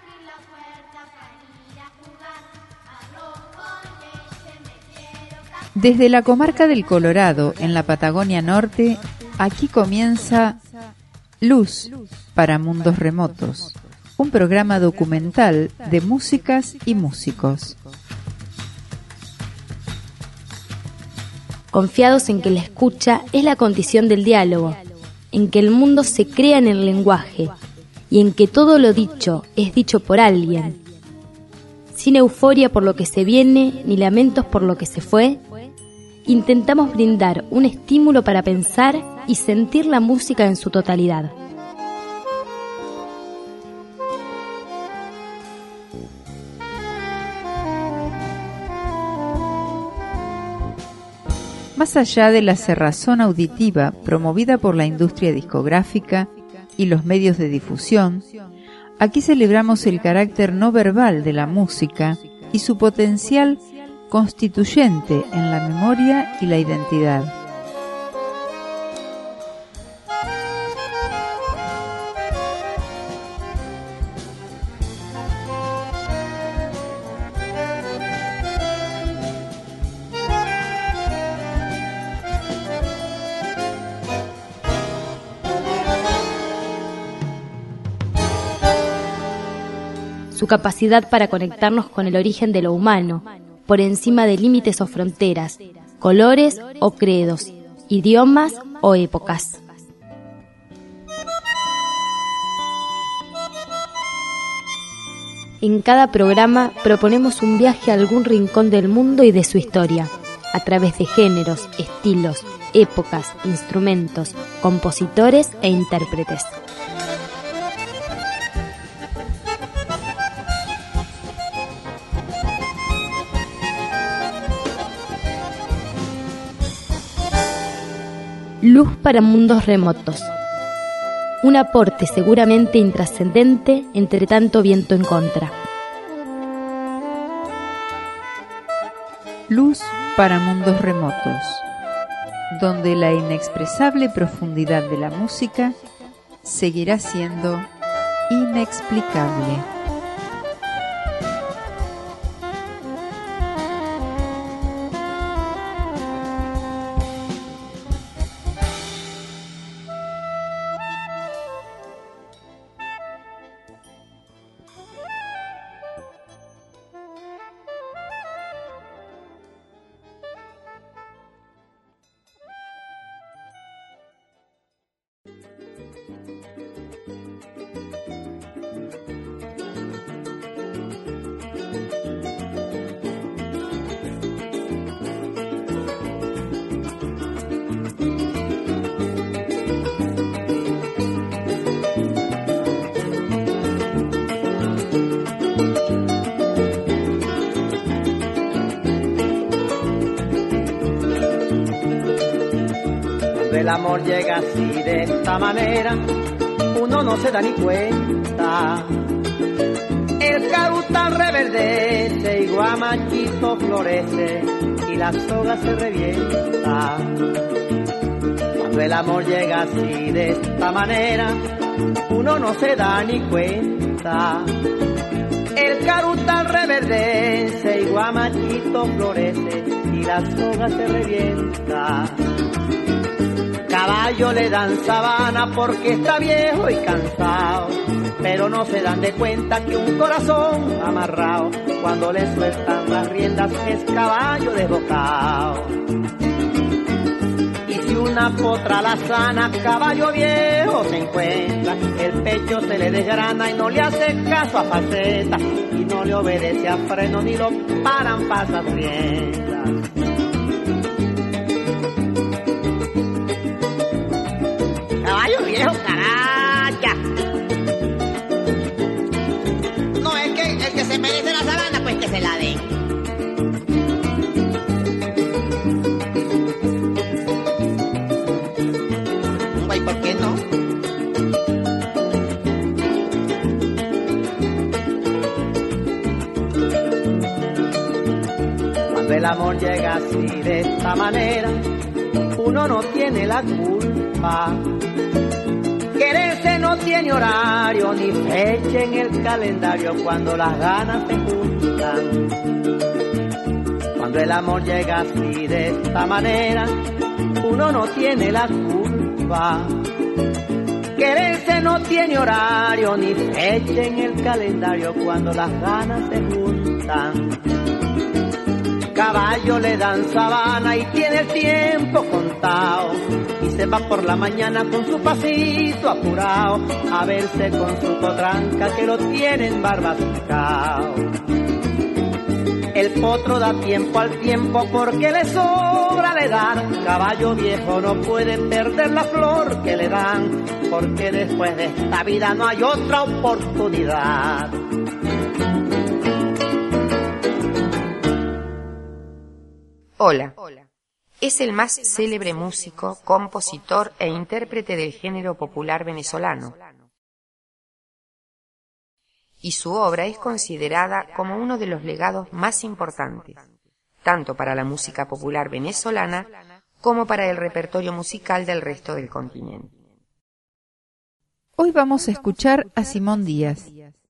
Desde la comarca del Colorado, en la Patagonia Norte, aquí comienza Luz para Mundos Remotos, un programa documental de músicas y músicos. Confiados en que la escucha es la condición del diálogo, en que el mundo se crea en el lenguaje y en que todo lo dicho es dicho por alguien. Sin euforia por lo que se viene ni lamentos por lo que se fue, intentamos brindar un estímulo para pensar y sentir la música en su totalidad. Más allá de la cerrazón auditiva promovida por la industria discográfica y los medios de difusión, aquí celebramos el carácter no verbal de la música y su potencial constituyente en la memoria y la identidad. Su capacidad para conectarnos con el origen de lo humano, por encima de límites o fronteras, colores o credos, idiomas o épocas. En cada programa proponemos un viaje a algún rincón del mundo y de su historia, a través de géneros, estilos, épocas, instrumentos, compositores e intérpretes. Luz para Mundos Remotos. Un aporte seguramente intrascendente entre tanto viento en contra. Luz para Mundos Remotos, donde la inexpresable profundidad de la música seguirá siendo inexplicable. El amor llega así de esta manera, uno no se da ni cuenta. El carutal reverdece y guamachito florece y la soga se revienta. Cuando el amor llega así de esta manera, uno no se da ni cuenta. El carutal reverdece y guamachito florece y la soga se revienta. Caballo le dan sabana porque está viejo y cansado, pero no se dan de cuenta que un corazón amarrado, cuando le sueltan las riendas es caballo desbocado. Y si una potra la sana, caballo viejo se encuentra, el pecho se le desgrana y no le hace caso a faceta, y no le obedece a freno ni lo paran pasas riendas. Caballo viejo, caracha. No, es que el que se merece la sabana, pues que se la den. Güey, ¿por qué no? Cuando el amor llega así de esta manera, uno no tiene la culpa. Quererse no tiene horario ni fecha en el calendario cuando las ganas se juntan. Cuando el amor llega así de esta manera, uno no tiene la culpa. Quererse no tiene horario ni fecha en el calendario cuando las ganas se juntan. Caballo le dan sabana y tiene el tiempo contado, y se va por la mañana con su pasito apurado a verse con su potranca que lo tienen barbascao. El potro da tiempo al tiempo porque le sobra la edad. Caballo viejo no puede perder la flor que le dan, porque después de esta vida no hay otra oportunidad. Ola es el más célebre músico, compositor e intérprete del género popular venezolano, y su obra es considerada como uno de los legados más importantes, tanto para la música popular venezolana como para el repertorio musical del resto del continente. Hoy vamos a escuchar a Simón Díaz.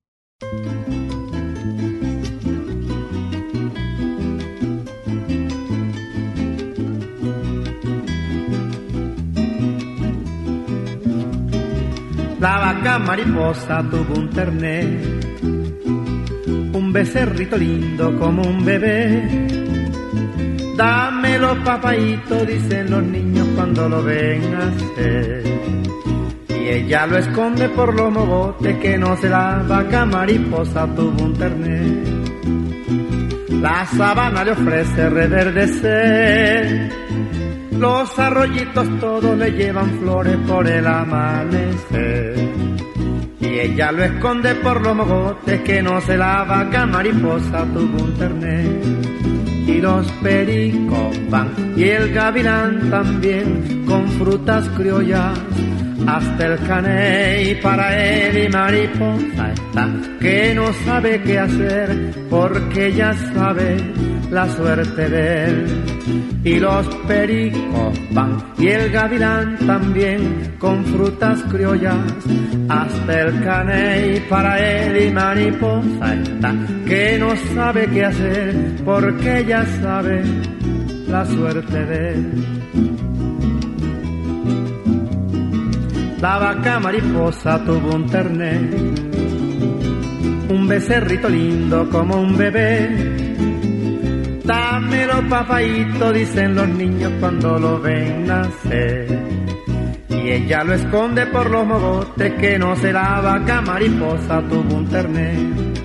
La vaca mariposa tuvo un terné, un becerrito lindo como un bebé. Dámelo, papaíto, dicen los niños cuando lo ven nacer. Y ella lo esconde por los mogotes que no se la vaca mariposa tuvo un terné. La sabana le ofrece reverdecer, los arroyitos todos le llevan flores por el amanecer. Y ella lo esconde por los mogotes que no se la vaca mariposa tuvo un terné. Y los pericos van y el gavilán también con frutas criollas hasta el caney para él, y mariposa está que no sabe qué hacer porque ya sabe la suerte de él. Y los pericos van y el gavilán también con frutas criollas hasta el caney para él, y mariposa está que no sabe qué hacer porque ya sabe la suerte de él. La vaca mariposa tuvo un terné, un becerrito lindo como un bebé. Dámelo, papaíto, dicen los niños cuando lo ven nacer. Y ella lo esconde por los mogotes que no se la vaca mariposa tuvo un terné.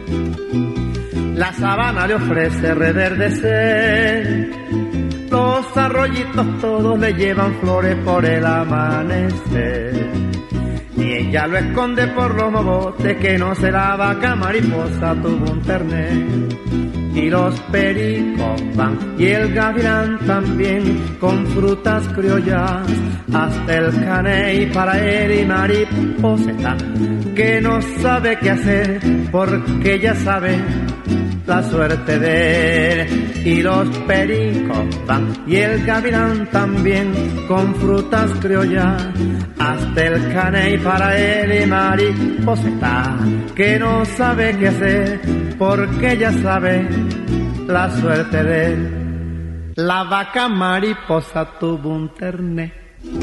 La sabana le ofrece reverdecer, los arroyitos todos le llevan flores por el amanecer. Y ella lo esconde por los mogotes que no se la vaca mariposa tuvo un terné. Y los pericos van y el gavilán también con frutas criollas hasta el caney para él, y mariposa está que no sabe qué hacer porque ya sabe la suerte de él. Y los pericos van y el gavilán también con frutas criollas hasta el caney para él, y mariposa está que no sabe qué hacer porque ya sabe la suerte de él. La vaca mariposa tuvo un terné.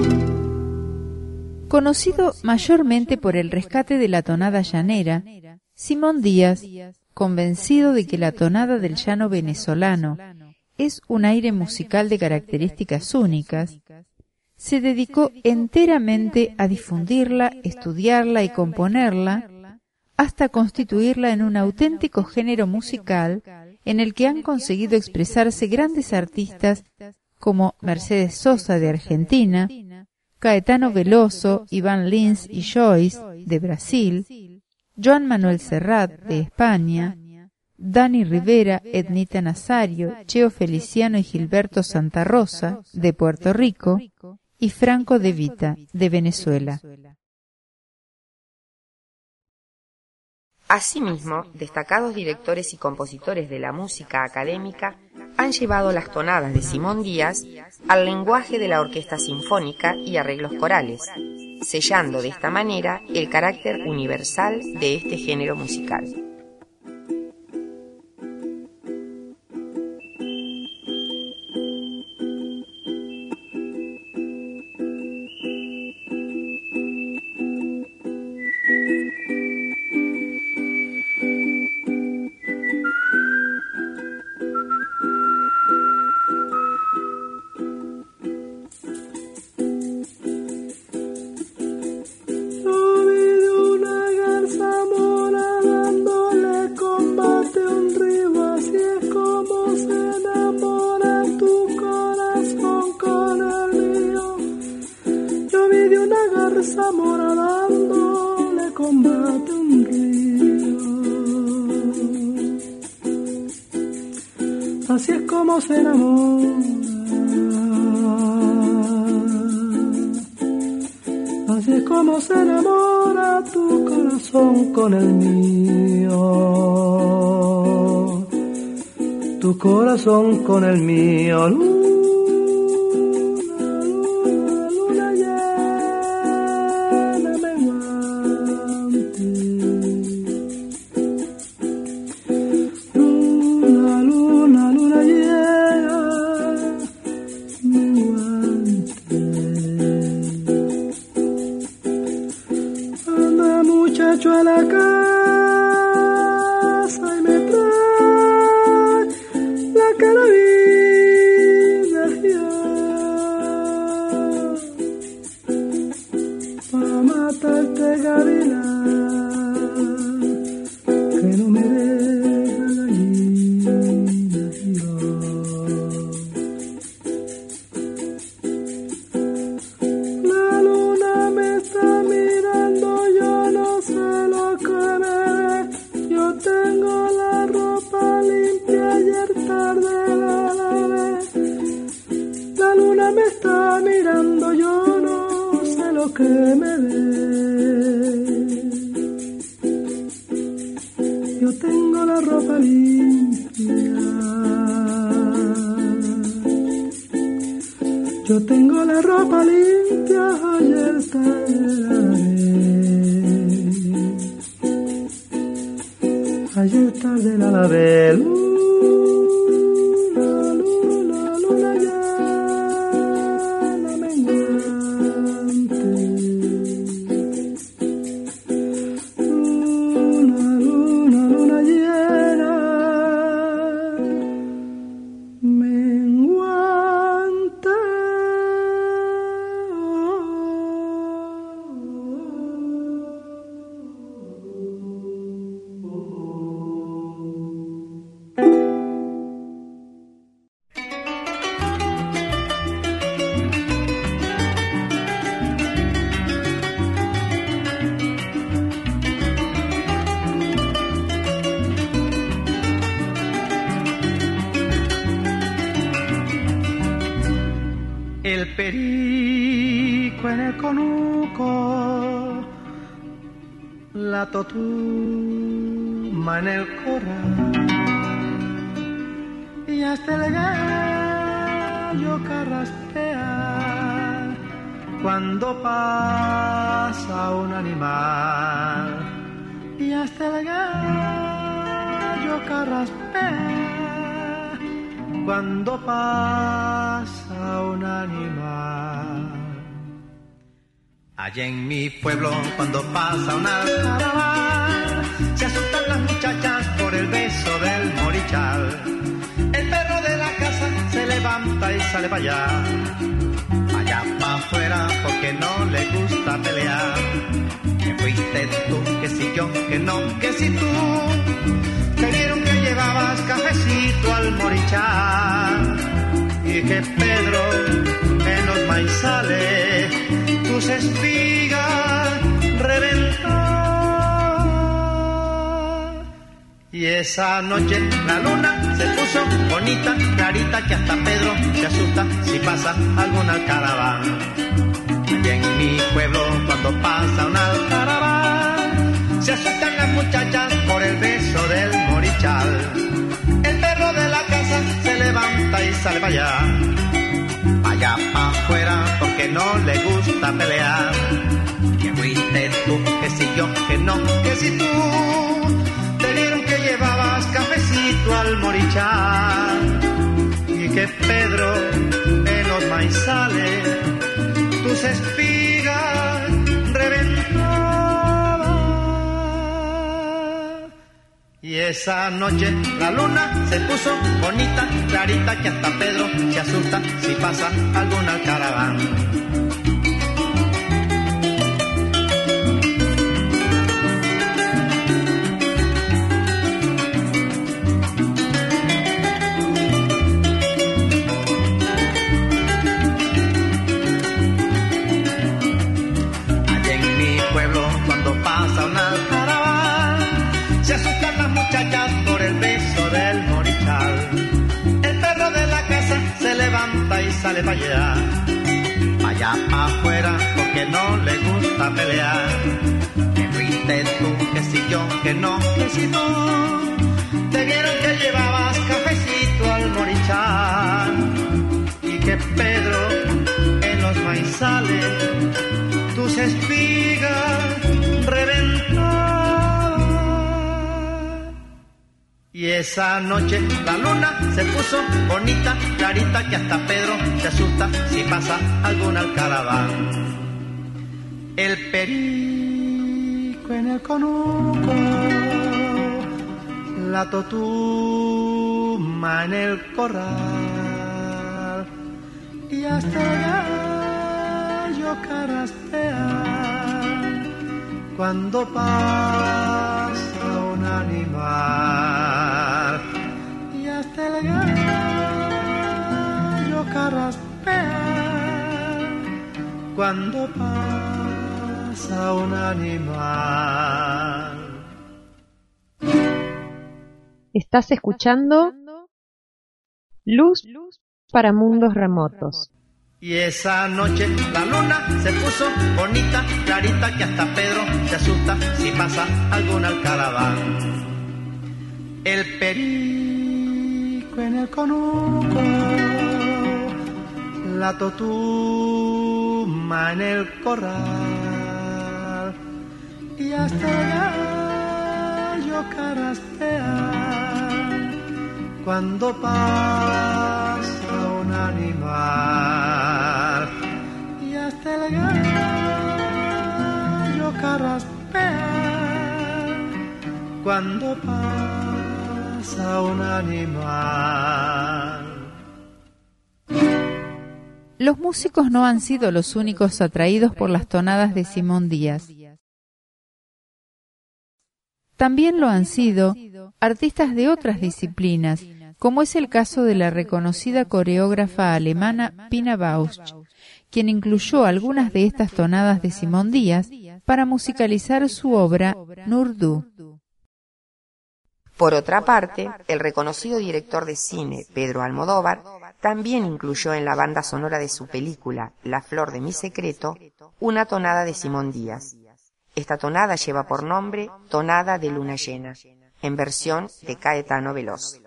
Conocido mayormente por el rescate de la tonada llanera, Simón Díaz, convencido de que la tonada del llano venezolano es un aire musical de características únicas, se dedicó enteramente a difundirla, estudiarla y componerla, hasta constituirla en un auténtico género musical en el que han conseguido expresarse grandes artistas como Mercedes Sosa de Argentina, Caetano Veloso, Iván Lins y Joyce de Brasil, Joan Manuel Serrat de España, Dani Rivera, Ednita Nazario, Cheo Feliciano y Gilberto Santa Rosa de Puerto Rico y Franco De Vita de Venezuela. Asimismo, destacados directores y compositores de la música académica han llevado las tonadas de Simón Díaz al lenguaje de la orquesta sinfónica y arreglos corales, sellando de esta manera el carácter universal de este género musical. Así es como se enamora, así es como se enamora tu corazón con el mío, tu corazón con el mío. Luna llena menguante, luna llena menguante. Anda muchacho a la casa y me trae la carabina para matarte gavilán que no me deja gallina. La luna me está mirando, yo no sé lo que me ve. Yo tengo la ropa limpia, ayer tarde la lavé. La luna me está mirando, yo no sé lo que me ve. Yo tengo la ropa limpia, yo tengo la ropa limpia, ayer tarde la lavé, ayer tarde la lavé. Luna llena menguante, luna llena menguante. El perico en el conuco, la totuma en el corral, y hasta el gallo carraspea cuando pasa un animal, y hasta el gallo carraspea cuando pasa un animal. Allá en mi pueblo cuando pasa una caravana, se asustan las muchachas por el beso del morichal. El perro de la casa se levanta y sale para allá para afuera porque no le gusta pelear. Que fuiste tú, que si yo, que no, que si tú. Te vieron que llevabas cafecito al morichal y que Pedro en los maizales tus espigas reventó. Y esa noche la luna se puso bonita, clarita, que hasta Pedro se asusta si pasa alguna caravana. Y en mi pueblo cuando pasa una caravana, se asustan las muchachas por el beso del morichal. El perro de la casa se levanta y sale para allá para afuera porque no le gusta pelear. yo, que no, que si tú. Te dieron que llevabas cafecito al morichal y que Pedro en los maizales tus espigas reventaba. Y esa noche la luna se puso bonita, clarita, que hasta Pedro se asusta si pasa algún alcaraván. Por el beso del morichal, el perro de la casa se levanta y sale para allá pa' afuera, porque no le gusta pelear. Que fuiste tú, que si yo, que no, que si tú. Te vieron que llevabas cafecito al morichal y que Pedro en los maizales tus espigas reventó. Y esa noche la luna se puso bonita, clarita, que hasta Pedro se asusta si pasa algún alcaraván. El perico en el conuco, la totuma en el corral y hasta el gallo carraspea cuando pasa un animal, y hasta el gallo carraspea cuando pasa un animal. Estás escuchando Luz para Mundos Remotos. Y esa noche la luna se puso bonita, clarita, que hasta Pedro se asusta si pasa algún alcaraván. El perico en el conuco, la totuma en el corral y hasta el gallo carraspea cuando pasa un animal, y hasta el gallo carraspea cuando pasa un animal. Los músicos no han sido los únicos atraídos por las tonadas de Simón Díaz. También lo han sido artistas de otras disciplinas, como es el caso de la reconocida coreógrafa alemana Pina Bausch, quien incluyó algunas de estas tonadas de Simón Díaz para musicalizar su obra Nurdu. Por otra parte, el reconocido director de cine Pedro Almodóvar también incluyó en la banda sonora de su película La flor de mi secreto una tonada de Simón Díaz. Esta tonada lleva por nombre Tonada de Luna Llena, en versión de Caetano Veloz.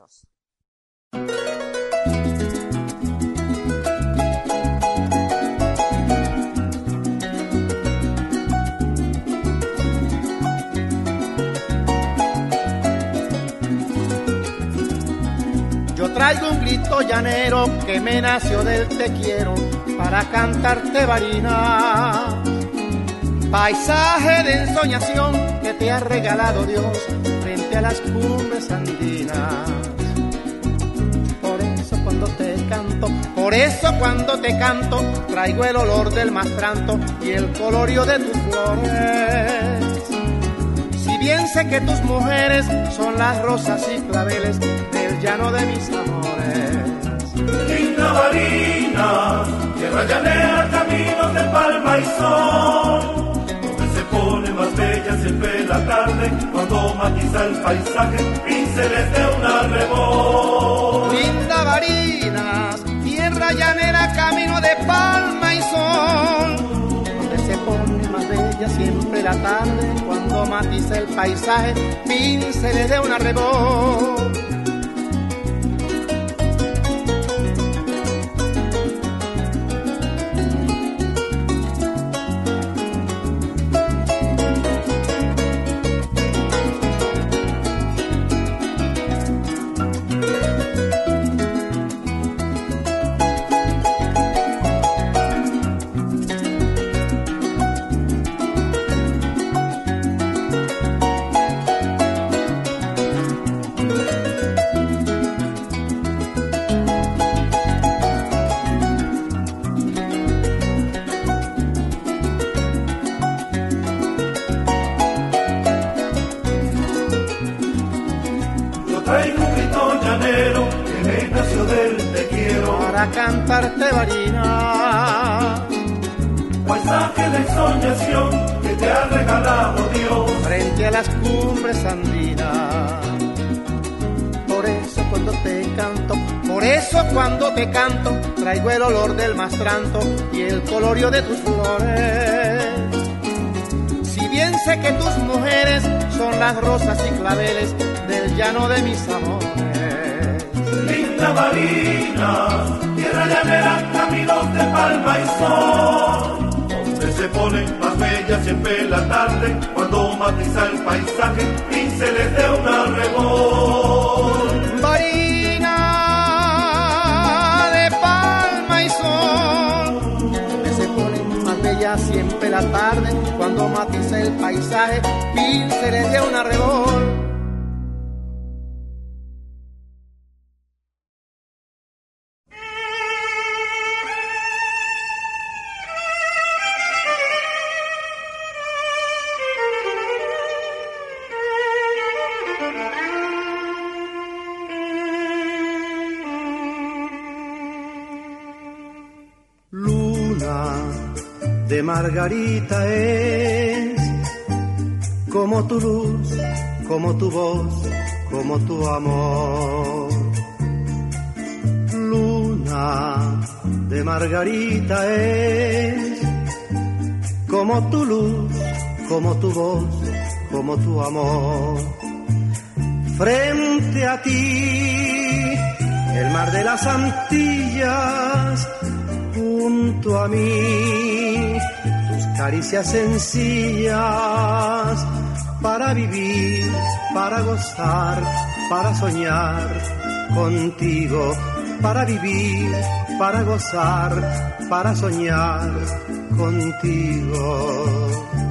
Yo traigo un grito llanero que me nació del te quiero para cantarte varinas. Paisaje de ensoñación que te ha regalado Dios frente a las cumbres andinas. Por eso cuando te canto, traigo el olor del mastranto y el colorio de tus flores. Si bien sé que tus mujeres son las rosas y claveles del llano de mis amores. Linda marina, tierra llanera, caminos de palma y sol, donde se pone más bella siempre la tarde, cuando matiza el paisaje, pinceles de un arrebol. Linda Barinas, tierra llanera, camino de palma y sol, donde se pone más bella siempre la tarde, cuando matiza el paisaje, pinceles de un arrebol. para cantarte varina. Paisaje de soñación que te ha regalado Dios frente a las cumbres andinas. Por eso cuando te canto, traigo el olor del mastranto y el colorio de tus flores. Si bien sé que tus mujeres son las rosas y claveles del llano de mis amores. Linda marina, tierra llanera, caminos de palma y sol, donde se ponen más bellas siempre la tarde, cuando matiza el paisaje, pinceles de un arrebol. Marina de palma y sol, donde se ponen más bellas siempre la tarde, cuando matiza el paisaje, pinceles de un arrebol. De margarita es como tu luz, como tu voz, como tu amor. Luna de margarita es como tu luz, como tu voz, como tu amor. Frente a ti, el mar de las Antillas, junto a mí, tus caricias sencillas, para vivir, para gozar, para soñar contigo, para vivir, para gozar, para soñar contigo.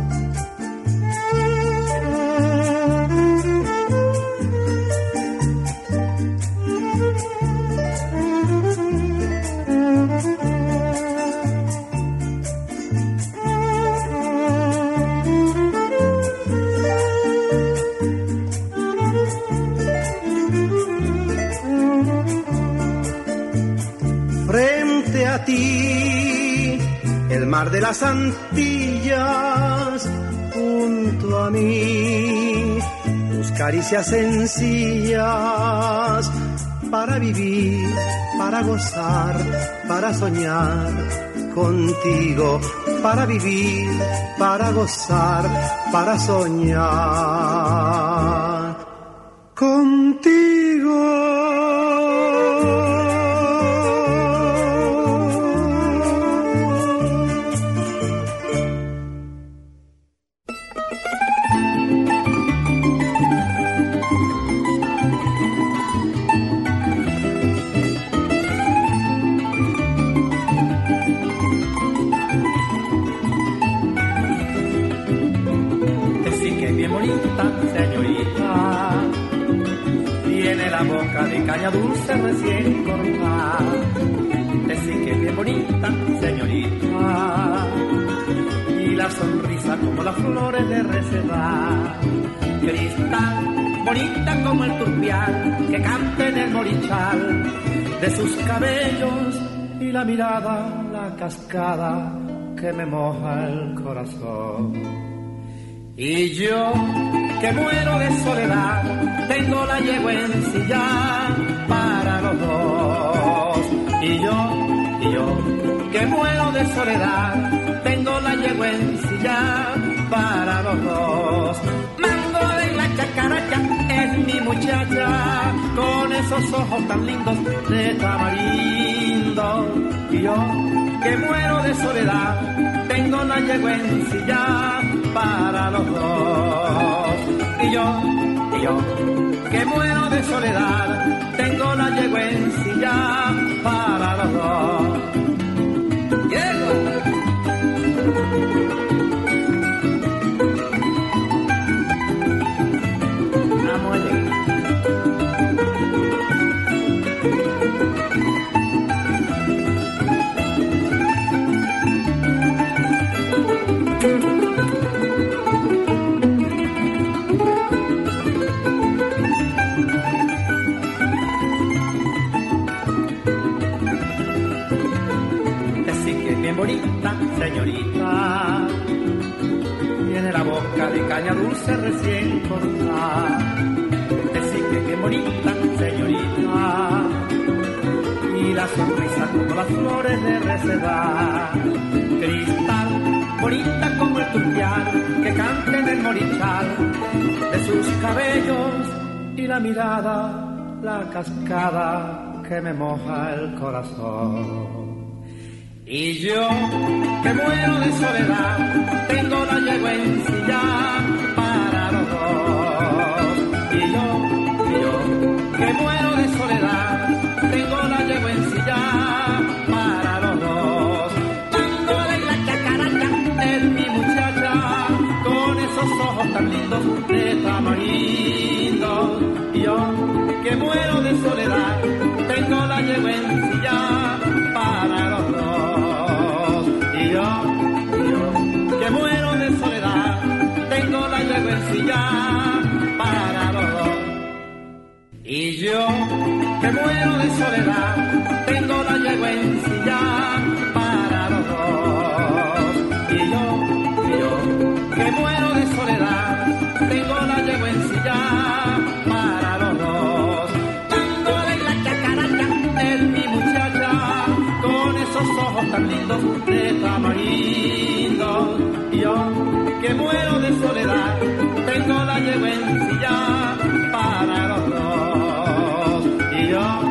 El mar de las Antillas, junto a mí, tus caricias sencillas, para vivir, para gozar, para soñar contigo, para vivir, para gozar, para soñar contigo. De caña dulce recién cortada, decir que es bien bonita, señorita, y la sonrisa como las flores de receda, cristal, bonita como el turpial que canta en el morichal, de sus cabellos y la mirada, la cascada que me moja el corazón. Y yo, que muero de soledad, tengo la yegua ensillada para los dos. Y yo, que muero de soledad, tengo la yegua ensillada para los dos. Mango de la chacaracha es mi muchacha, con esos ojos tan lindos de tamarindo. Y yo, que muero de soledad, tengo la yegua ensillada para los dos. Y yo, que muero de soledad, tengo la yegua ensillada para los dos. Vamos allá. bonita señorita. Tiene la boca de caña dulce recién cortada. Decir que qué bonita señorita. Y la sonrisa como las flores de receda. Cristal, bonita como el turbial que canta en el morichal. De sus cabellos y la mirada, la cascada que me moja el corazón. Y yo, que muero de soledad, tengo la yegua ensillada para los dos. Y yo, que muero de soledad, tengo la yegua ensillada para los dos. Dándole la chacaracha es mi muchacha, con esos ojos tan lindos de tamarindo. Y yo, que muero de soledad, tengo la yegua ensillada para los dos. Y yo, que muero de soledad, tengo la yegua ensillada para los dos. Y yo, que muero de soledad, tengo la yegua ensillada para los dos. Y yo, que muero de soledad, tengo la yegua ensillada para los dos. Dándole la chacaracha es mi muchacha, con esos ojos tan lindos de tamarindo. Y yo, que muero de soledad, tengo la yegua ensillada para los dos. Y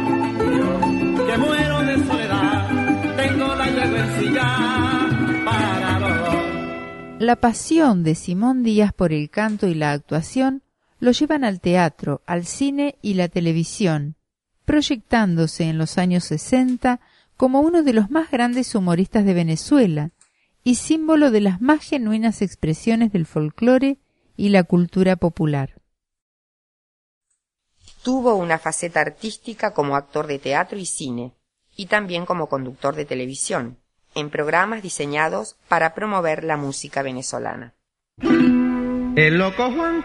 yo, que muero de soledad, tengo la yegua ensillada para los dos. La pasión de Simón Díaz por el canto y la actuación lo llevan al teatro, al cine y la televisión, proyectándose en los años 60 como uno de los más grandes humoristas de Venezuela y símbolo de las más genuinas expresiones del folclore y la cultura popular. Tuvo una faceta artística como actor de teatro y cine, y también como conductor de televisión, en programas diseñados para promover la música venezolana. El loco Juan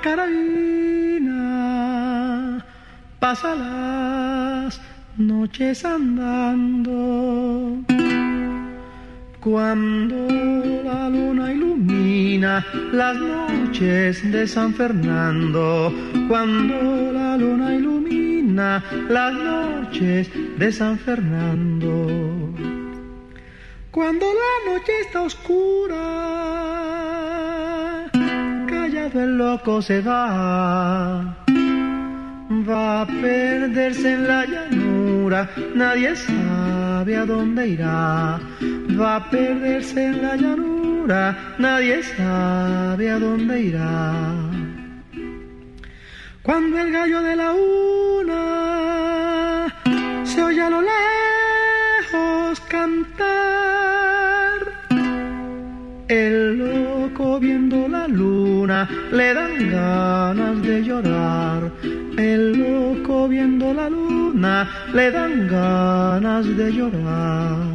Carabina pasa las noches andando. Cuando la luna ilumina las noches de San Fernando, cuando la luna ilumina las noches de San Fernando, cuando la noche está oscura, callado el loco se va a perderse en la llanura, nadie sabe a dónde irá. Va a perderse en la llanura, nadie sabe a dónde irá. Cuando el gallo de la una se oye a lo lejos cantar, el loco viendo la luna le dan ganas de llorar. El loco viendo la luna le dan ganas de llorar.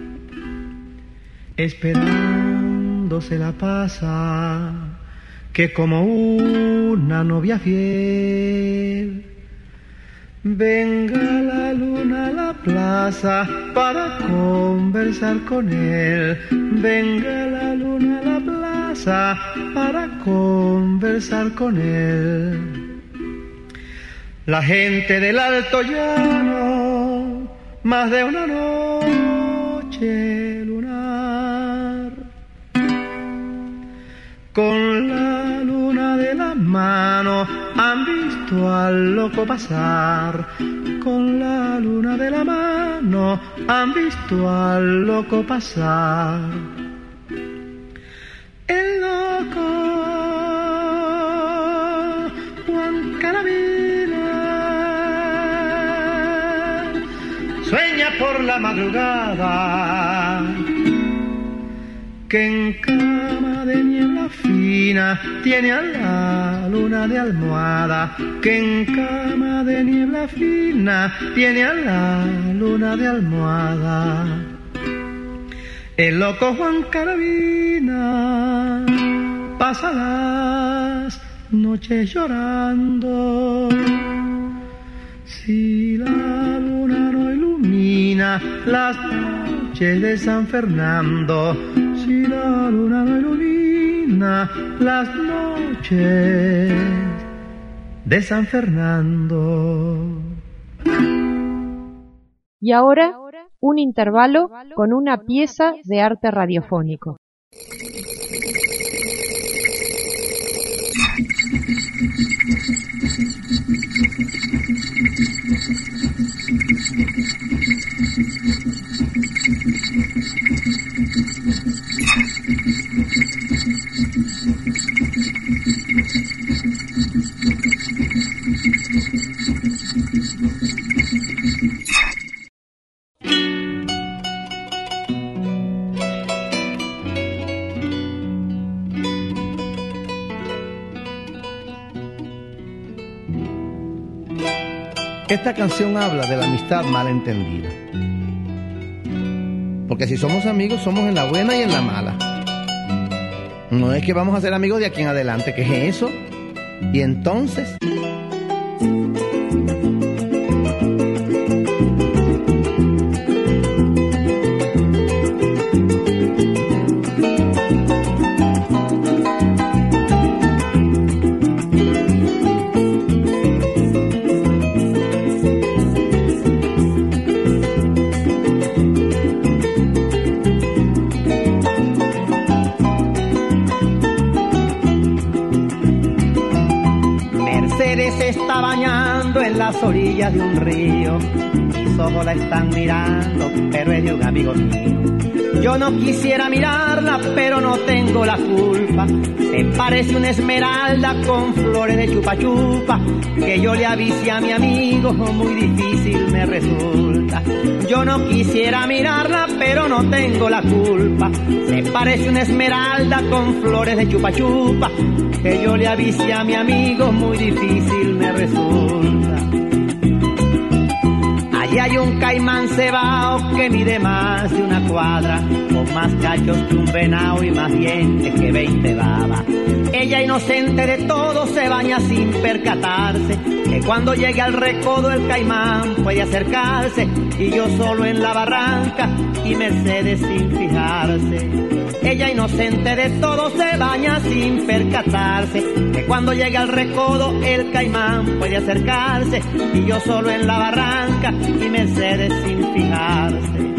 Esperando se la pasa, que como una novia fiel, venga la luna a la plaza para conversar con él. Venga la luna a la plaza para conversar con él. La gente del Alto Llano, más de una noche lunar, con la luna de la mano han visto al loco pasar. Con la luna de la mano han visto al loco pasar. El loco Juan Carabina sueña por la madrugada que en cama de niebla fina tiene a la luna de almohada, que en cama de niebla fina tiene a la luna de almohada. El loco Juan Carabina pasa las noches llorando. Si la luna no ilumina las noches noches de San Fernando, si la luna no ilumina las noches de San Fernando. Y ahora, un intervalo con una pieza de arte radiofónico. Esta canción habla de la amistad mal entendida. Porque si somos amigos, somos en la buena y en la mala. No es que vamos a ser amigos de aquí en adelante, ¿qué es eso? Y entonces... Está bañando en las orillas de un río, mis ojos la están mirando, pero es de un amigo mío. Yo no quisiera mirarla, pero no tengo la culpa. Se parece una esmeralda con flores de chupa chupa, que yo le avise a mi amigo, muy difícil me resulta. Yo no quisiera mirarla, pero no tengo la culpa. Se parece una esmeralda con flores de chupa chupa, que yo le avise a mi amigo, muy difícil me resulta. Allí hay un caimán cebao que mide más de una cuadra, con más cachos que un venado y más dientes que 20 babas. Ella, inocente de todo, se baña sin percatarse que cuando llegue al recodo el caimán puede acercarse, y yo solo en la barranca y Mercedes sin fijarse. Ella, inocente de todo, se baña sin percatarse que cuando llegue al recodo el caimán puede acercarse, y yo solo en la barranca y Mercedes sin fijarse.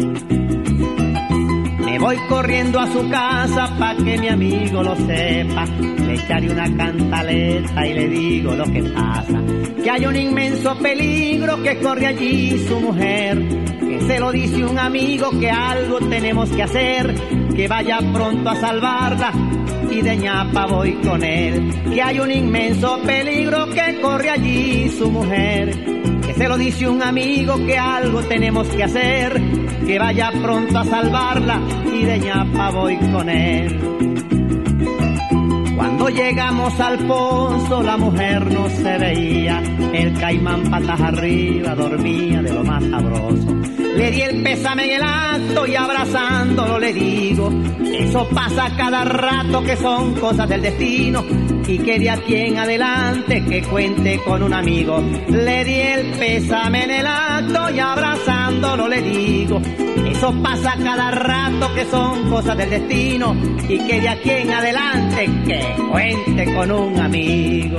Me voy corriendo a su casa pa' que mi amigo lo sepa. Le echaré una cantaleta y le digo lo que pasa, que hay un inmenso peligro que corre allí su mujer, que se lo dice un amigo que algo tenemos que hacer, que vaya pronto a salvarla y de ñapa voy con él. Que hay un inmenso peligro que corre allí su mujer, que se lo dice un amigo que algo tenemos que hacer, que vaya pronto a salvarla y de ñapa voy con él. Cuando llegamos al pozo la mujer no se veía, el caimán patas arriba dormía de lo más sabroso. Le di el pésame en el acto y abrazándolo le digo, eso pasa cada rato, que son cosas del destino, y que de aquí en adelante que cuente con un amigo. Le di el pésame en el acto y abrazándolo le digo, eso pasa cada rato, que son cosas del destino, y que de aquí en adelante que cuente con un amigo.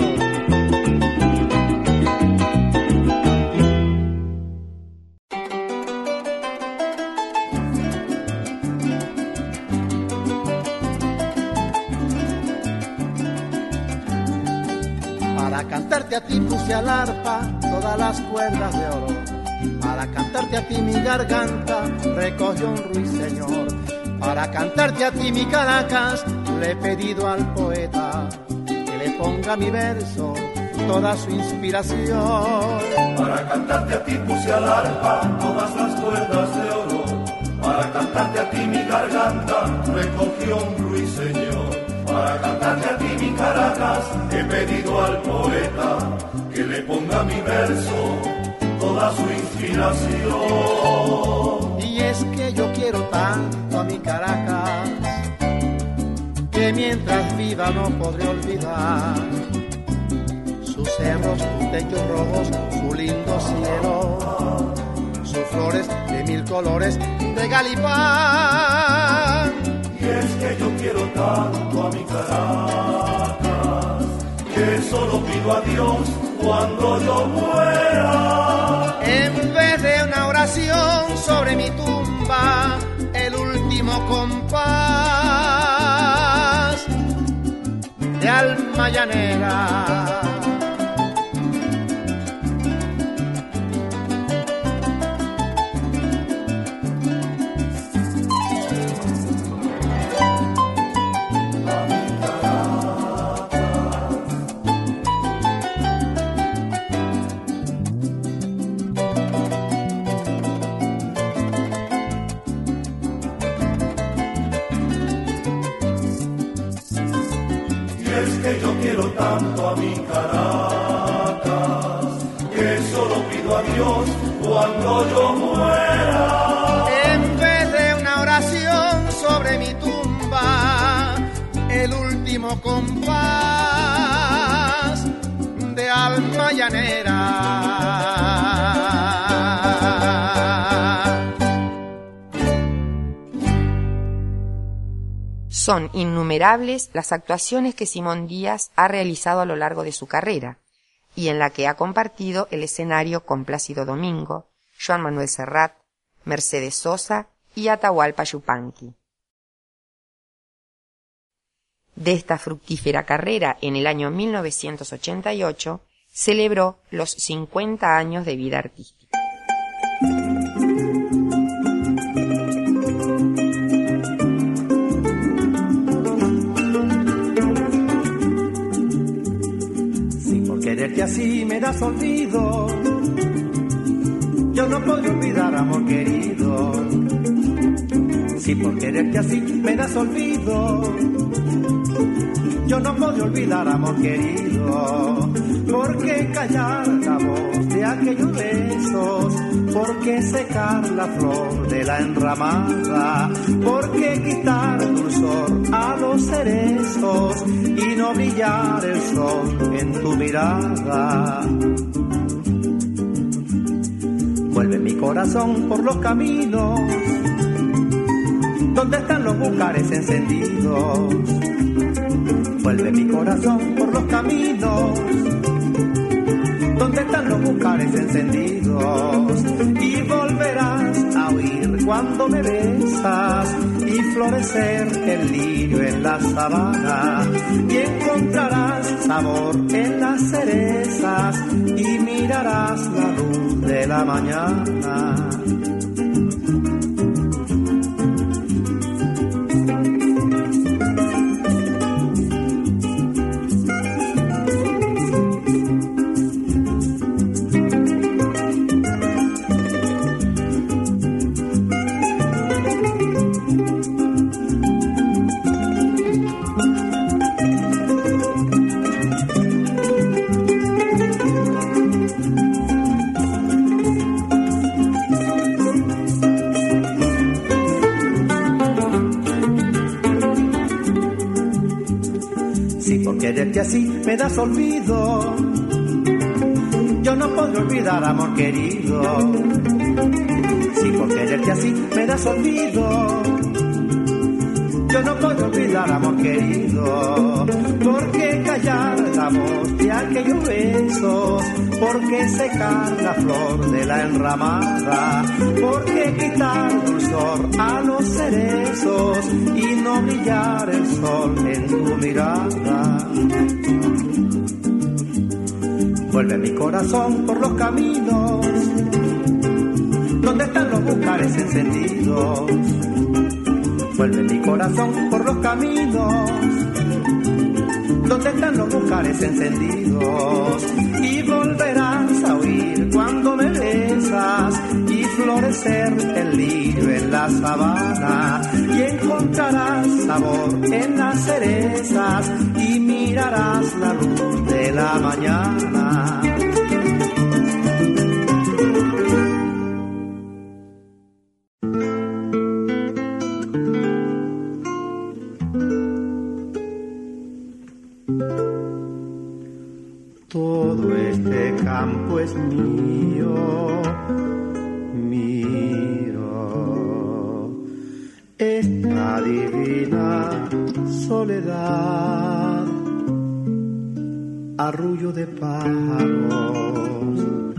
Para cantarte a ti puse al arpa todas las cuerdas de oro, para cantarte a ti mi garganta recogió un ruiseñor, para cantarte a ti mi Caracas le he pedido al poeta que le ponga a mi verso toda su inspiración. Para cantarte a ti puse al arpa todas las cuerdas de oro, para cantarte a ti mi garganta recogió un ruiseñor. Para cantarte a ti mi Caracas he pedido al poeta que le ponga a mi verso toda su inspiración. Y es que yo quiero tanto a mi Caracas que mientras viva no podré olvidar sus cerros, sus techos rojos, su lindo cielo, sus flores de mil colores de Galipán. Y es que yo quiero tanto a mi Caracas, que solo pido a Dios cuando yo muera. En vez de una oración sobre mi tumba, el último compás de alma llanera. Quiero tanto a mi Caracas, que solo pido a Dios cuando yo muera. En vez de una oración sobre mi tumba, el último compás de alma llanera. Son innumerables las actuaciones que Simón Díaz ha realizado a lo largo de su carrera y en la que ha compartido el escenario con Plácido Domingo, Joan Manuel Serrat, Mercedes Sosa y Atahualpa Yupanqui. De esta fructífera carrera, en el año 1988, celebró los 50 años de vida artística. Quererte así me das olvido, yo no podré olvidar, amor querido. Si por quererte así me das olvido, yo no podré olvidar, amor querido. ¿Por qué callar la voz de aquellos besos? ¿Por qué secar la flor de la enramada? ¿Por qué quitar dulzor a los cerezos y no brillar el sol en tu mirada? Vuelve mi corazón por los caminos donde están los bucares encendidos. Vuelve mi corazón por los caminos donde están los bucares encendidos. Y volverás a oír cuando me besas y florecer el lirio en la sabana. Y encontrarás sabor en las cerezas y mirarás la luz de la mañana. Quererte así me das olvido, yo no podré olvidar, amor querido. Si por quererte así me das olvido, yo no puedo olvidar, amor querido. ¿Por qué callar la voz de aquellos besos? ¿Por qué secar la flor de la enramada? ¿Por qué quitar dulzor a los cerezos y no brillar el sol en tu mirada? Vuelve mi corazón por los caminos donde están los bucares encendidos. Vuelve mi corazón por los caminos donde están los bucares encendidos. Y volverás a oír cuando me besas y florecer el lirio en la sabana. Y encontrarás sabor en las cerezas y mirarás la luz de la mañana. Todo este campo es mío, esta divina soledad, arrullo de pájaros,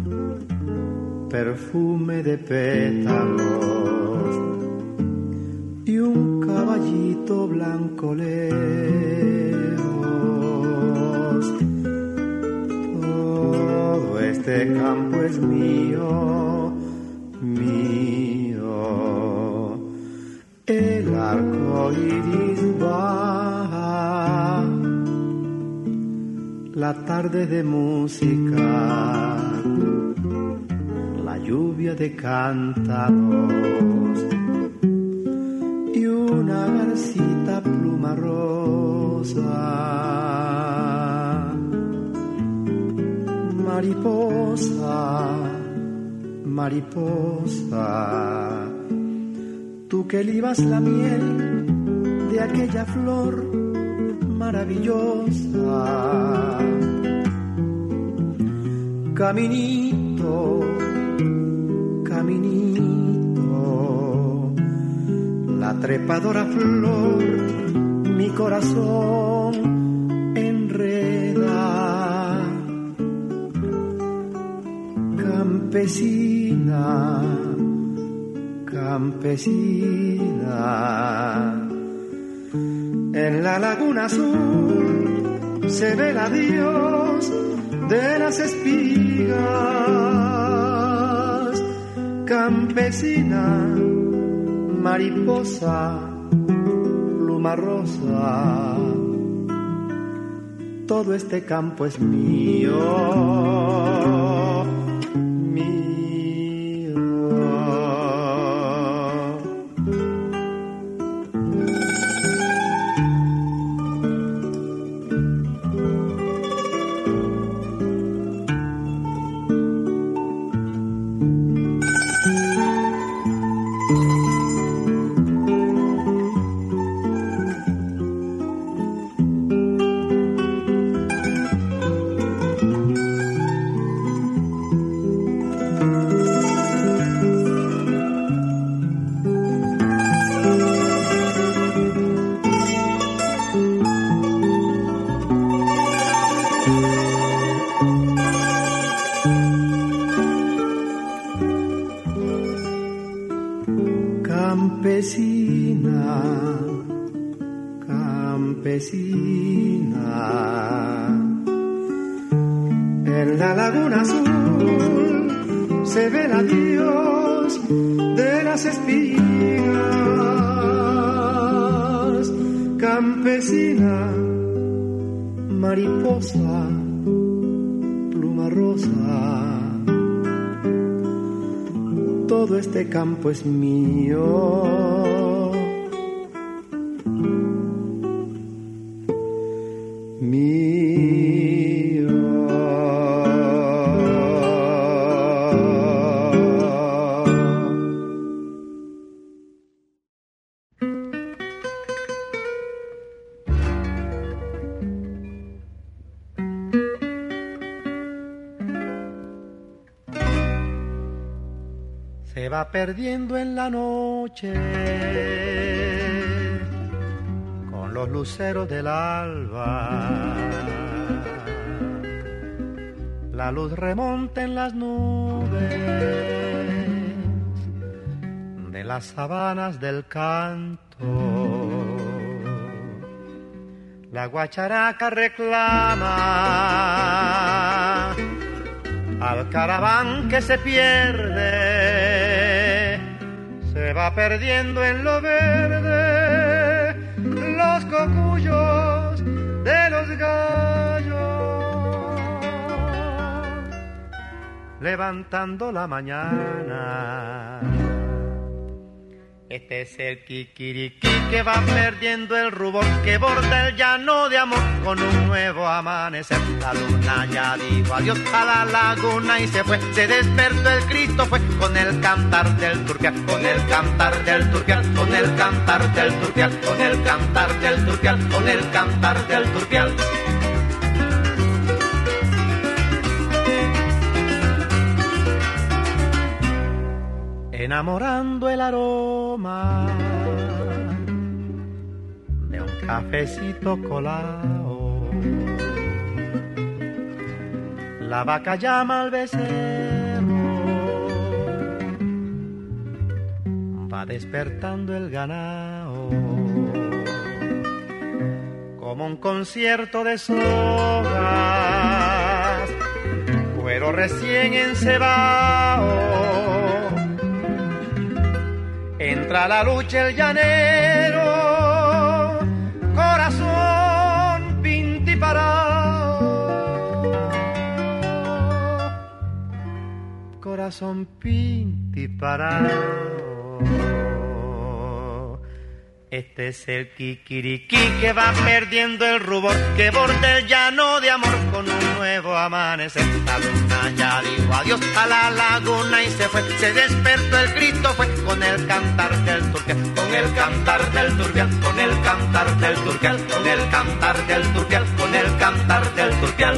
perfume de pétalos y un caballito blanco lejos. Todo este campo es mío, mío. El arco iris baja, la tarde de música, la lluvia de cántaros y una garcita pluma rosa. Mariposa, mariposa, tú que libas la miel de aquella flor maravillosa. Caminito, caminito, la trepadora flor mi corazón enreda. Campesina, campesina, en la laguna azul se ve el adiós de las espigas. Campesina, mariposa, pluma rosa, todo este campo es mío. Campesina, campesina, en la laguna azul se ve el adiós de las espigas. Campesina, mariposa, pluma rosa, todo este campo es mío, mío. Se va perdiendo en la noche con los luceros del alba. La luz remonta en las nubes de las sabanas del canto. La guacharaca reclama al caraván que se pierde, se va perdiendo en lo verde los cocuyos de los gallos, levantando la mañana. Este es el kikiriki que va perdiendo el rubor, que borda el llano de amor con un nuevo amanecer. La luna ya dijo adiós a la laguna y se fue, se despertó el Cristo fue con el cantar del turpial, con el cantar del turpial, con el cantar del turpial, con el cantar del turpial, con el cantar del turpial. enamorando el aroma de un cafecito colado. La vaca llama al becerro, va despertando el ganado, como un concierto de sogas, cuero recién encebado. Entra a la lucha el llanero, corazón pintiparado, corazón pintiparado. Este es el kikiriki que va perdiendo el rubor, que borda el llano de amor con un nuevo amanecer. La luna ya dijo adiós a la laguna y se fue, se despertó el Cristo fue con el cantar del turpial, con el cantar del turpial, con el cantar del turpial, con el cantar del turpial, con el cantar del turpial.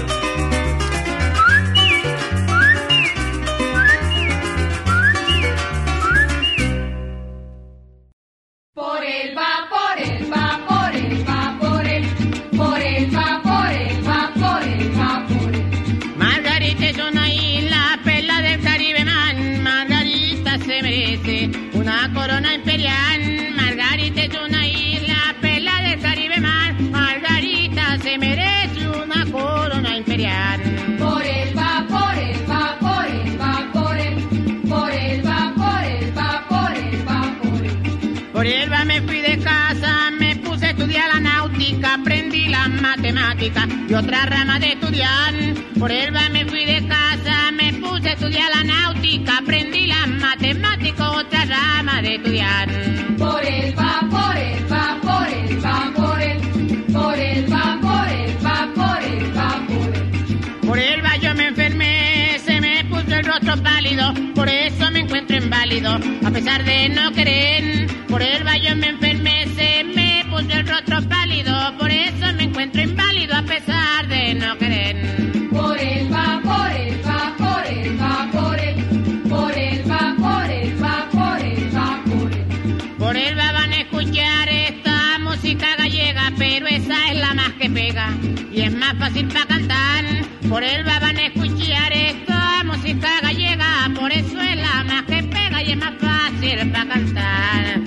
Una corona imperial, Margarita es una isla, perla del Caribe mar, Margarita se merece una corona imperial. Por el vapor, el vapor, el vapor, por el vapor, el vapor, el vapor. Por Elba me fui de casa, me puse a estudiar la náutica, aprendí la matemática y otra rama de estudiar. Por Elba me fui de casa, me puse a estudiar la náutica, aprendí la matemática, otra rama de estudiar. Por el vapor, el vapor, el vapor, por el vapor, el vapor, el vapor. Por Elba yo me enfermé, se me puso el rostro pálido, por eso me encuentro inválido, a pesar de no querer. Por Elba yo me enfermé, se me puso el rostro pálido, por eso me encuentro inválido, a pesar de no querer. Por el vapor, el vapor, el vapor, por el vapor, el vapor, el vapor. Por Elba van a escuchar esta música gallega, pero esa es la más que pega y es más fácil para cantar. Por Elba van a escuchar esta música gallega, por eso es la más que pega y es más fácil para cantar.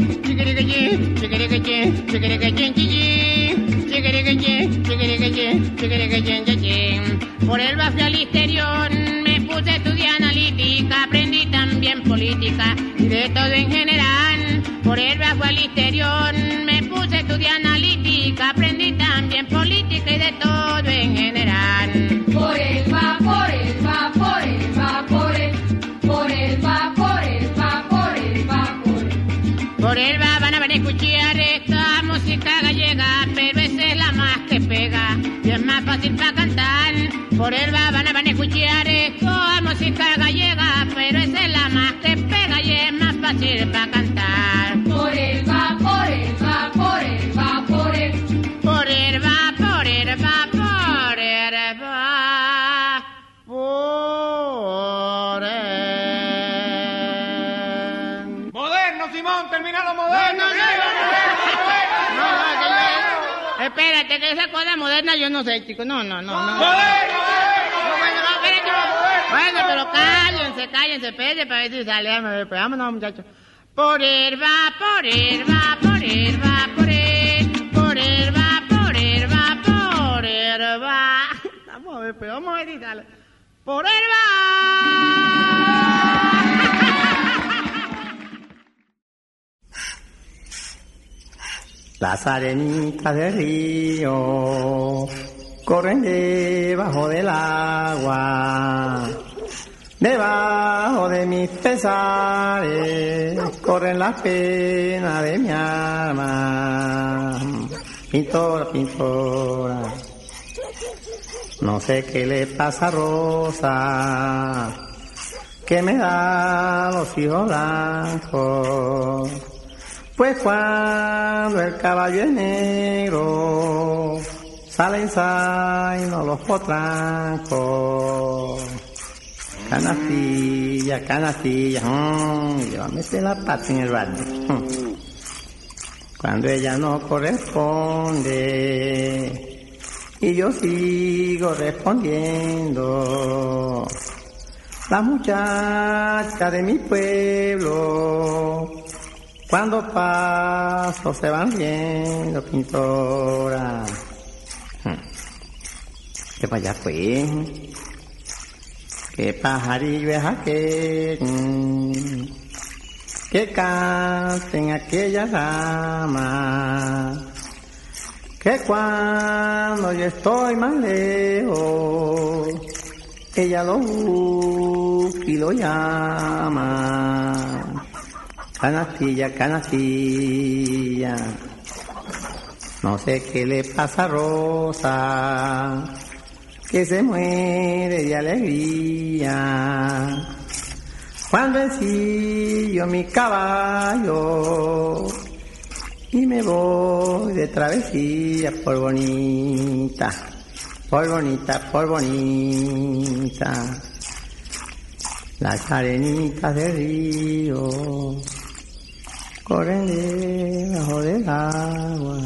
Por Elba fui al exterior, me puse a estudiar analítica, aprendí también política y de todo en general. Por Elba fui al exterior, me puse a estudiar analítica, aprendí también política y de todo en general. Por el vapor, el vapor, el vapor, por el vapor, el vapor, el vapor. Por Elba van a escuchar esta música gallega, pero esa es la más que pega y es más fácil para cantar. Por Elba van a escuchar esta música gallega, pero esa es la más que pega y es más fácil para cantar. Por el vapor, el vapor, el vapor, por el vapor, el vapor, el vapor. Moderno, Simón, termina lo moderno. Espérate, que esa cosa moderna yo no sé, chicos. No. ¡Moderno! Bueno, pero cállense, espérense para ver si sale. Pues vámonos, muchachos. Por el vapor, el vapor, el vapor, por el vapor, el vapor, el vapor. Vamos a ver, pues vamos a ver si sale. Por el vapor. Las arenitas del río corren debajo del agua, debajo de mis pesares corren las penas de mi alma. Pintora, pintora, no sé qué le pasa a Rosa, que me da los hijos blancos. Pues cuando el caballo es negro, salen sainos los potrancos. Canastilla, canastilla, yo metí la pata en el balde. Cuando ella no corresponde y yo sigo respondiendo. Las muchachas de mi pueblo, cuando paso se van viendo, pintora. ¿Qué para allá fue? ¿Qué pajarillo es aquel que canta en aquella rama? Que cuando yo estoy más lejos, ella lo busca y lo llama. Canastilla, canastilla, no sé qué le pasa a Rosa, que se muere de alegría cuando ensillo mi caballo y me voy de travesía por bonita, por bonita, por bonita. Las arenitas del río corren debajo del agua.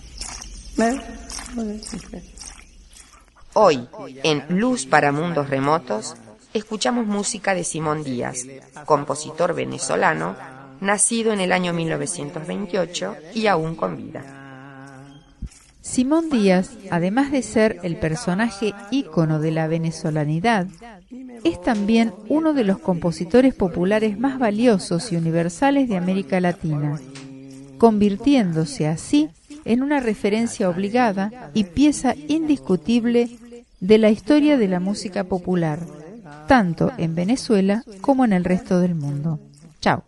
Hoy, en Luz para Mundos Remotos, escuchamos música de Simón Díaz, compositor venezolano, nacido en el año 1928 y aún con vida. Simón Díaz, además de ser el personaje ícono de la venezolanidad, es también uno de los compositores populares más valiosos y universales de América Latina, convirtiéndose así en una referencia obligada y pieza indiscutible de la historia de la música popular, tanto en Venezuela como en el resto del mundo. Chao.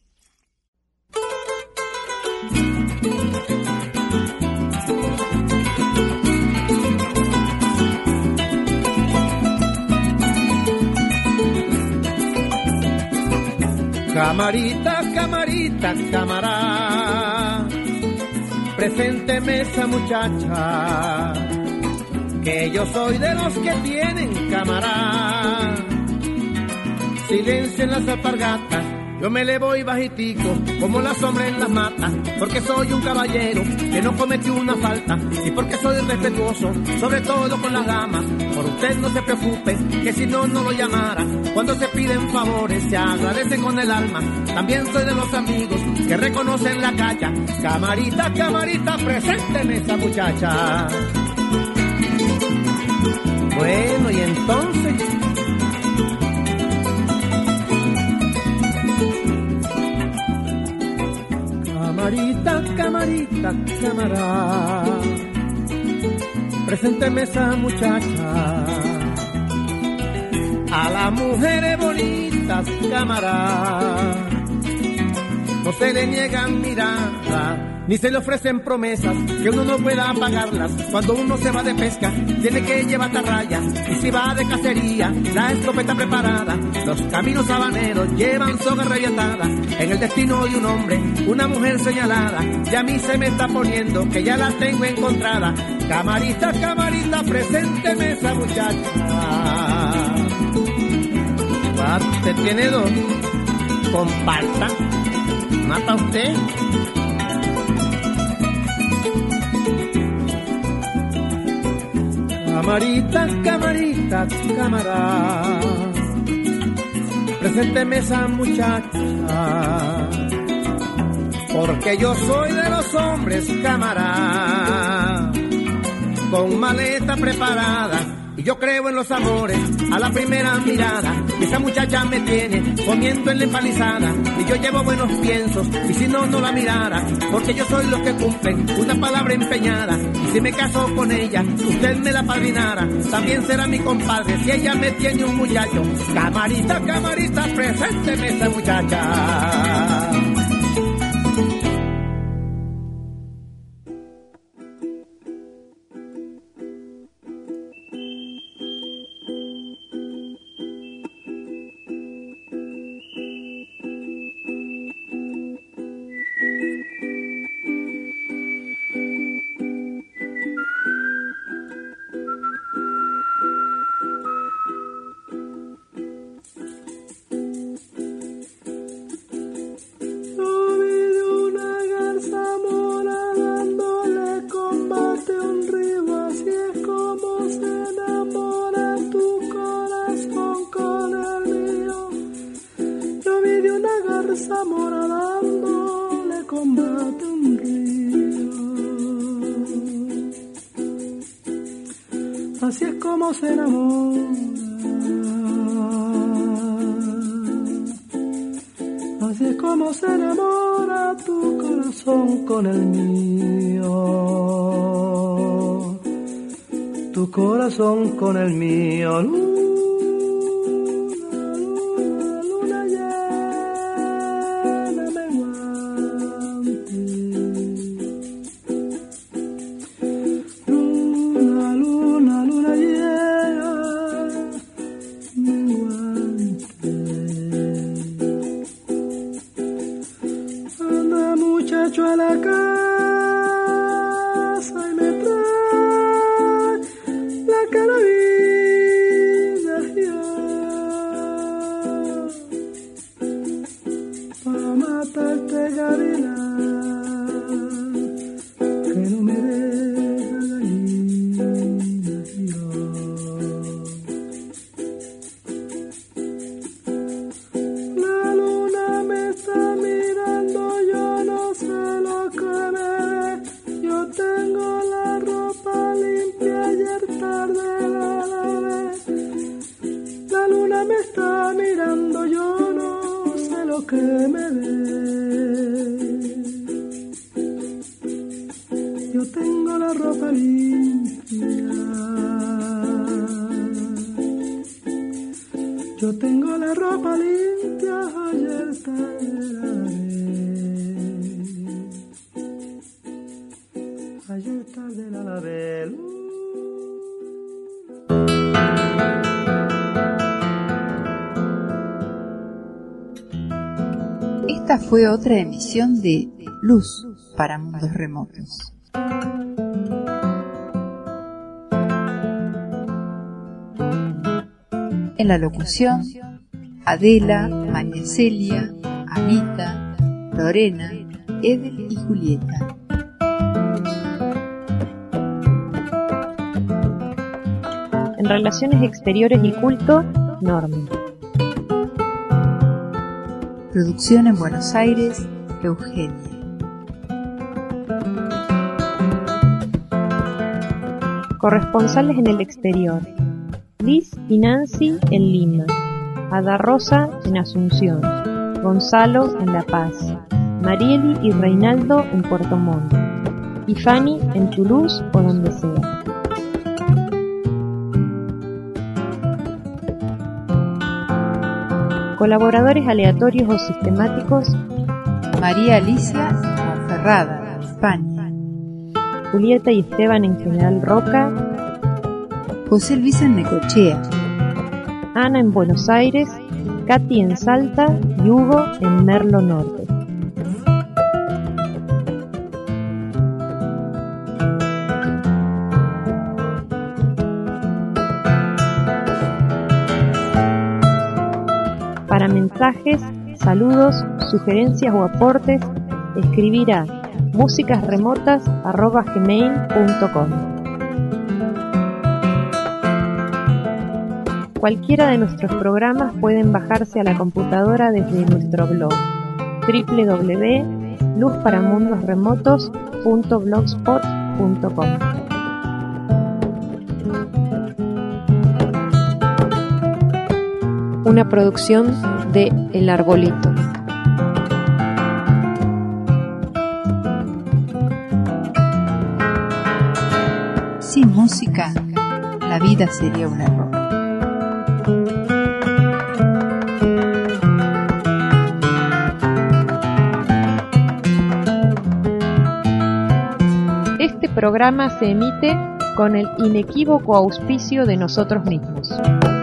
Camarita, camarita, camará, presénteme esa muchacha, que yo soy de los que tienen camará. Silencio en las alpargatas, yo me le voy bajitico, como la sombra en las matas, porque soy un caballero que no cometió una falta, y porque soy respetuoso, sobre todo con las damas. Por usted no se preocupe, que si no, no lo llamara. Cuando se piden favores, se agradece con el alma. También soy de los amigos que reconocen la cacha. Camarita, camarita, presénteme esa muchacha. Bueno, y entonces... Camarita, camarita, camará, presénteme esa muchacha. A las mujeres bonitas, camará, no se le niegan mirada, ni se le ofrecen promesas que uno no pueda pagarlas. Cuando uno se va de pesca, tiene que llevar atarraya, y si va de cacería, la escopeta preparada. Los caminos habaneros llevan soga reviatada. En el destino de un hombre, una mujer señalada, y a mí se me está poniendo que ya la tengo encontrada. Camarita, camarita, presénteme esa muchacha. Usted tiene dos, comparta. ¿Mata usted? Camarita, camarita, camará, presénteme esa muchacha, porque yo soy de los hombres, camará, con maleta preparada. Y yo creo en los amores a la primera mirada. Esa muchacha me tiene comiendo en la empalizada. Y yo llevo buenos piensos, y si no, no la mirara. Porque yo soy los que cumplen una palabra empeñada. Y si me caso con ella, usted me la padrinara. También será mi compadre si ella me tiene un muchacho. Camarita, camarita, presénteme esa muchacha. de un río. Así es como se enamora, así es como se enamora tu corazón con el mío, tu corazón con el mío. Luna llena menguante, luna llena menguante. Anda muchacho a la casa y me trae la carabina para matarte gavilán que no me deja gallina. La luna me está mirando, yo no sé lo que me ve. Yo tengo la ropa limpia, ayer tarde la lavé. La luna me está mirando, yo no sé lo que me ve. Yo tengo la ropa limpia, yo tengo la ropa limpia, ayer tarde la lavé, ayer tarde la lavé. Esta fue otra emisión de Luz para Mundos Remotos. En la locución, Adela, María Celia, Anita, Lorena, Edel y Julieta. En Relaciones Exteriores y Culto, Norma. Producción en Buenos Aires, Eugenia. Corresponsales en el exterior, Liz y Nancy en Lima, Ada Rosa en Asunción, Gonzalo en La Paz, Marieli y Reinaldo en Puerto Montt, y Fanny en Toulouse o donde sea. Colaboradores aleatorios o sistemáticos: María Alicia Monferrada, España. Julieta y Esteban en General Roca. José Luis en Necochea. Ana en Buenos Aires, Katy en Salta y Hugo en Merlo Norte. Para mensajes, saludos, sugerencias o aportes, escribir a musicasremotas@gmail.com. Cualquiera de nuestros programas pueden bajarse a la computadora desde nuestro blog www.luzparamundosremotos.blogspot.com. Una producción de El Arbolito. Sin música, la vida sería un error. Este programa se emite con el inequívoco auspicio de nosotros mismos.